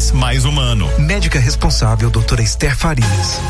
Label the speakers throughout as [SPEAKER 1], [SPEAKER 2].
[SPEAKER 1] país mais humano.
[SPEAKER 2] Médica responsável, doutora Esther Farias.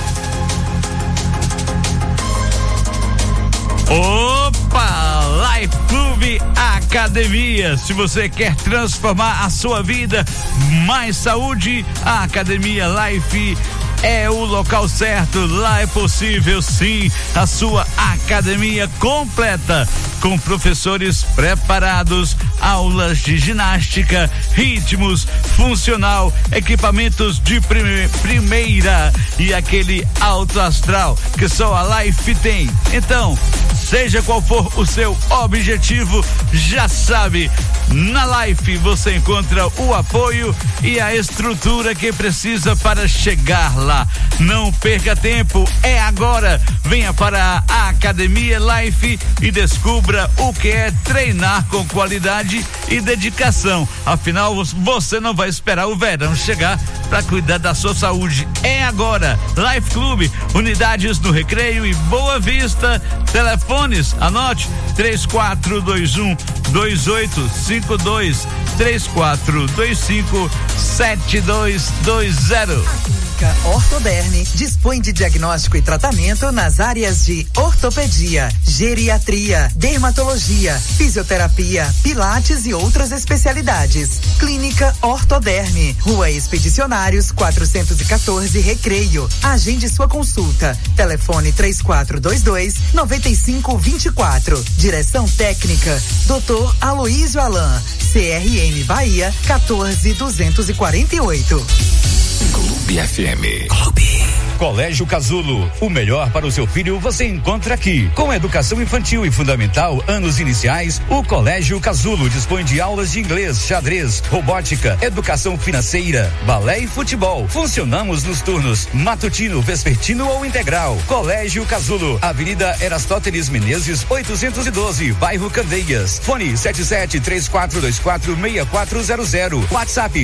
[SPEAKER 3] Opa! Life Clube Academia. Se você quer transformar a sua vida, mais saúde, a Academia Life é o local certo. Lá é possível sim a sua academia completa, com professores preparados, aulas de ginástica, ritmos, funcional, equipamentos de primeira e aquele alto astral que só a Life tem. Então, seja qual for o seu objetivo, já sabe, na Life você encontra o apoio e a estrutura que precisa para chegar lá. Não perca tempo, é agora. Venha para a Academia Life e descubra o que é treinar com qualidade e dedicação. Afinal, você não vai esperar o verão chegar para cuidar da sua saúde. É agora. Life Clube, unidades no Recreio e Boa Vista. Telefones, anote: 3421-2852, 3425-7220.
[SPEAKER 4] Ortoderme dispõe de diagnóstico e tratamento nas áreas de ortopedia, geriatria, dermatologia, fisioterapia, pilates e outras especialidades. Clínica Ortoderme, Rua Expedicionários 414, Recreio. Agende sua consulta. Telefone 3422-9524. Direção técnica Dr. Aloísio Alain, CRM Bahia 14248.
[SPEAKER 5] Clube FM. Clube. Colégio Casulo, o melhor para o seu filho você encontra aqui. Com educação infantil e fundamental, anos iniciais, o Colégio Casulo dispõe de aulas de inglês, xadrez, robótica, educação financeira, balé e futebol. Funcionamos nos turnos matutino, vespertino ou integral. Colégio Casulo, Avenida Erastóteles Menezes, 812, bairro Candeias. Fone 7734246400. WhatsApp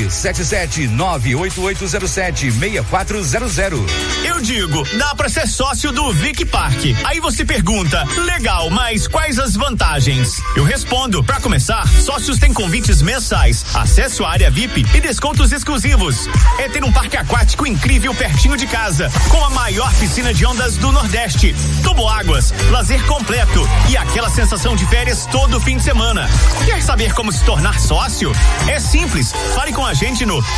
[SPEAKER 5] 77988076400.
[SPEAKER 1] Eu digo, dá pra ser sócio do Vic Park. Aí você pergunta, legal, mas quais as vantagens? Eu respondo, pra começar, sócios têm convites mensais, acesso à área VIP e descontos exclusivos. É ter um parque aquático incrível pertinho de casa, com a maior piscina de ondas do Nordeste, toboáguas, lazer completo e aquela sensação de férias todo fim de semana. Quer saber como se tornar sócio? É simples, fale com a gente no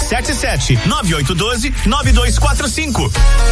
[SPEAKER 1] 77-9812-9245.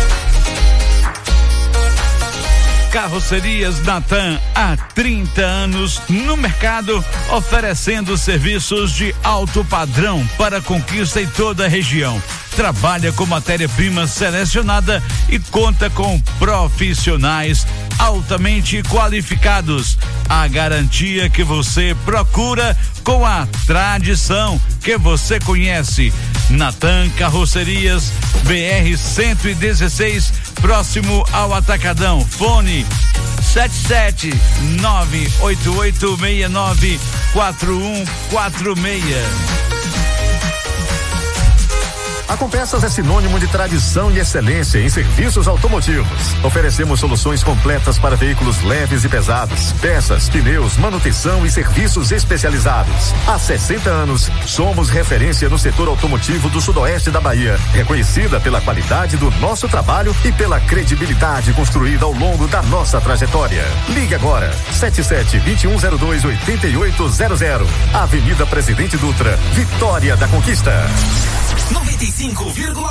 [SPEAKER 3] Carrocerias Natan, há 30 anos no mercado, oferecendo serviços de alto padrão para conquista em toda a região. Trabalha com matéria-prima selecionada e conta com profissionais altamente qualificados. A garantia que você procura com a tradição que você conhece. Natan Carrocerias, BR 116, próximo ao Atacadão. Fone 77988694146.
[SPEAKER 6] A Compeças é sinônimo de tradição e excelência em serviços automotivos. Oferecemos soluções completas para veículos leves e pesados, peças, pneus, manutenção e serviços especializados. Há 60 anos, somos referência no setor automotivo do sudoeste da Bahia, reconhecida pela qualidade do nosso trabalho e pela credibilidade construída ao longo da nossa trajetória. Ligue agora, 77-2102-8800. Avenida Presidente Dutra, Vitória da Conquista.
[SPEAKER 7] 95,9.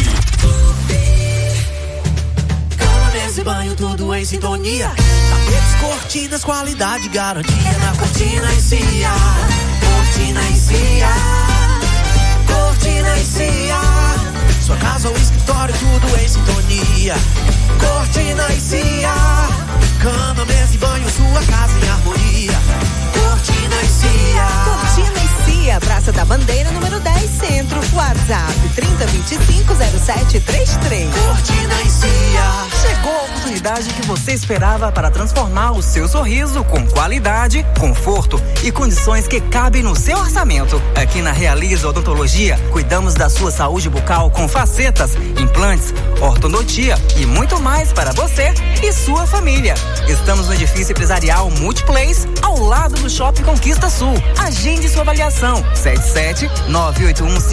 [SPEAKER 7] Cama, mesa e banho, tudo em sintonia. Tapetes, cortinas, qualidade, garantia na Cortina e Cia. Cortina e Cia. Cortina e Cia. Sua casa ou escritório, tudo em sintonia. Cortina e Cia. Cama, mesa e banho, sua casa em harmonia. Cortina e Cia.
[SPEAKER 8] Cortina e Cia, Praça da Bandeira, número 10, Centro. WhatsApp 3025-0733.
[SPEAKER 7] Cortina e Cia.
[SPEAKER 4] Chegou a oportunidade que você esperava para transformar o seu sorriso com qualidade, conforto e condições que cabem no seu orçamento. Aqui na Realiza Odontologia, cuidamos da sua saúde bucal com facetas, implantes, ortodontia e muito mais para você e sua família. Estamos no edifício empresarial Multiplace, ao lado do Shopping Conquista Sul. Agende sua avaliação. 77-98154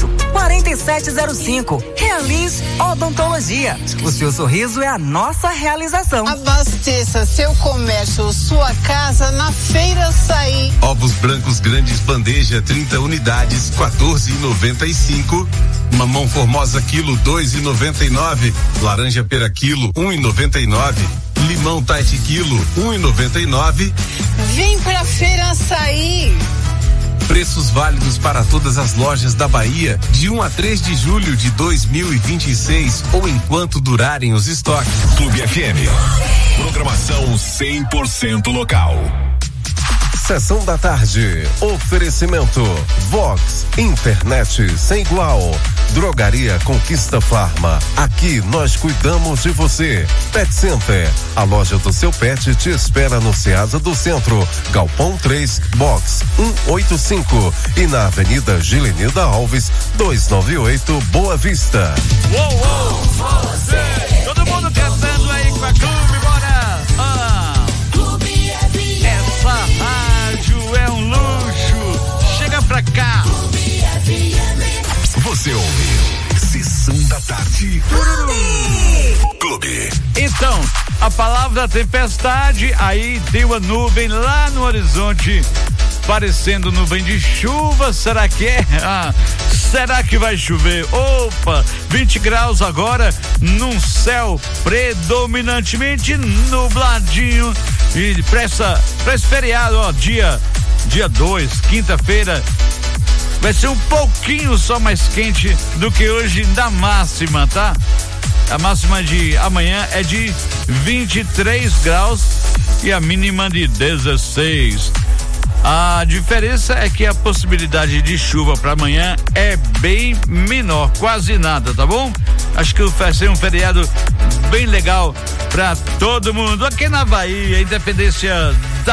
[SPEAKER 4] 4705. Realize Odontologia. O seu sorriso é a nossa realização.
[SPEAKER 9] Abasteça seu comércio, sua casa na Feira Açaí.
[SPEAKER 10] Ovos brancos grandes bandeja 30 unidades, 14,95. Mamão formosa quilo 2,99. Laranja pera quilo 1,99. Limão Tite quilo 1,99.
[SPEAKER 9] Vem pra Feira Açaí.
[SPEAKER 10] Preços válidos para todas as lojas da Bahia de 1 a 3 de julho de 2026 ou enquanto durarem os estoques.
[SPEAKER 11] Clube FM. Programação 100% local.
[SPEAKER 12] Sessão da tarde. Oferecimento Vox, internet sem igual. Drogaria Conquista Farma. Aqui nós cuidamos de você. Pet Center. A loja do seu pet te espera no Ceasa do Centro. Galpão 3, Box 185. E na Avenida Gilenilda Alves, 298, Boa Vista.
[SPEAKER 3] Uou, uou, você. Todo mundo cantando aí com a Clube, bora. Clube FM. Essa rádio é um luxo. Chega pra cá. Clube FM.
[SPEAKER 11] Você ouve Sessão da Tarde. Clube.
[SPEAKER 3] Então, a palavra tempestade, aí tem uma nuvem lá no horizonte, parecendo nuvem de chuva. Será que é? Será que vai chover? Opa, 20 graus agora, num céu predominantemente nubladinho. E pra esse feriado, ó, dia 2, quinta-feira, vai ser um pouquinho só mais quente do que hoje da máxima, tá? A máxima de amanhã é de 23 graus e a mínima de 16. A diferença é que a possibilidade de chuva para amanhã é bem menor, quase nada, tá bom? Acho que vai ser um feriado bem legal para todo mundo. Aqui na Bahia, Independência da